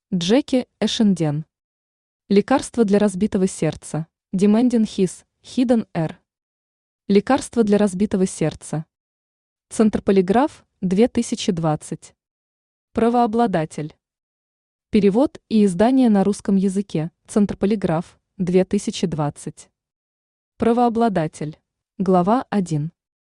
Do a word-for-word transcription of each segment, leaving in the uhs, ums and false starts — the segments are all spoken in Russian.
Джеки Эшенден. Лекарство для разбитого сердца. Demanding His, Hidden Air. Лекарство для разбитого сердца. Центр Полиграф, две тысячи двадцать. Правообладатель. Перевод и издание на русском языке. Центр Полиграф, две тысячи двадцать. Правообладатель. Глава один.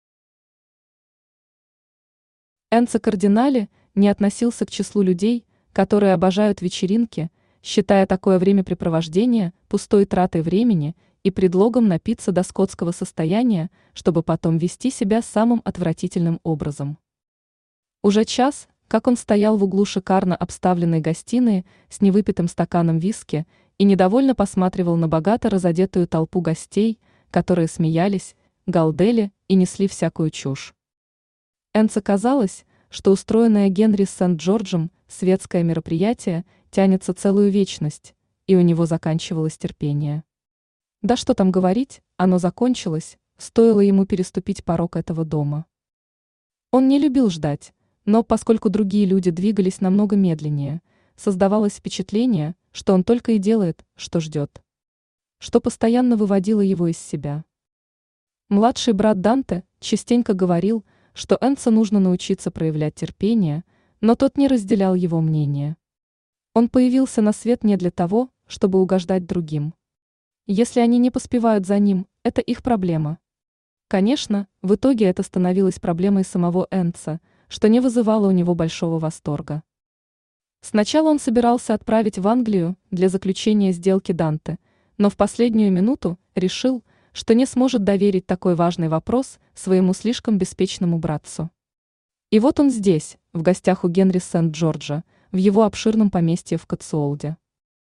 Энцо Кардинале не относился к числу людей, которые обожают вечеринки, считая такое времяпрепровождение пустой тратой времени и предлогом напиться до скотского состояния, чтобы потом вести себя самым отвратительным образом. Уже час, как он стоял в углу шикарно обставленной гостиной с невыпитым стаканом виски и недовольно посматривал на богато разодетую толпу гостей, которые смеялись, галдели и несли всякую чушь. Энцо казалось, что устроенное Генри Сент-Джорджем светское мероприятие тянется целую вечность, и у него заканчивалось терпение. Да что там говорить, оно закончилось, стоило ему переступить порог этого дома. Он не любил ждать, но поскольку другие люди двигались намного медленнее, создавалось впечатление, что он только и делает, что ждет. Что постоянно выводило его из себя. Младший брат Данте частенько говорил, что Энцо нужно научиться проявлять терпение, но тот не разделял его мнение. Он появился на свет не для того, чтобы угождать другим. Если они не поспевают за ним, это их проблема. Конечно, в итоге это становилось проблемой самого Энцо, что не вызывало у него большого восторга. Сначала он собирался отправить в Англию для заключения сделки Данте, но в последнюю минуту решил, что не сможет доверить такой важный вопрос своему слишком беспечному братцу. И вот он здесь, в гостях у Генри Сент-Джорджа, в его обширном поместье в Котсуолде.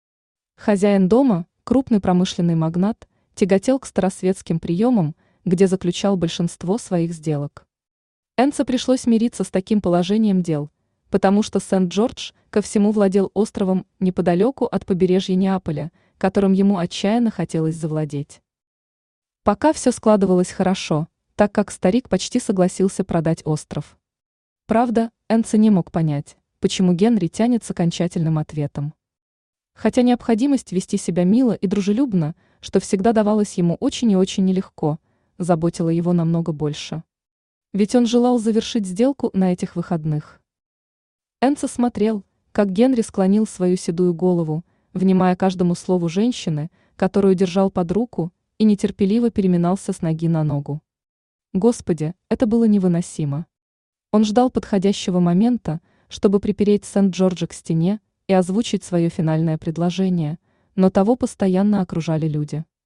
Хозяин дома, крупный промышленный магнат, тяготел к старосветским приемам, где заключал большинство своих сделок. Энцо пришлось мириться с таким положением дел, потому что Сент-Джордж ко всему владел островом неподалеку от побережья Неаполя, которым ему отчаянно хотелось завладеть. Пока все складывалось хорошо, так как старик почти согласился продать остров. Правда, Энцо не мог понять, почему Генри тянет с окончательным ответом. Хотя необходимость вести себя мило и дружелюбно, что всегда давалось ему очень и очень нелегко, заботила его намного больше. Ведь он желал завершить сделку на этих выходных. Энцо смотрел, как Генри склонил свою седую голову, внимая каждому слову женщины, которую держал под руку, и нетерпеливо переминался с ноги на ногу. Господи, это было невыносимо. Он ждал подходящего момента, чтобы припереть Сент-Джорджа к стене и озвучить свое финальное предложение, но того постоянно окружали люди.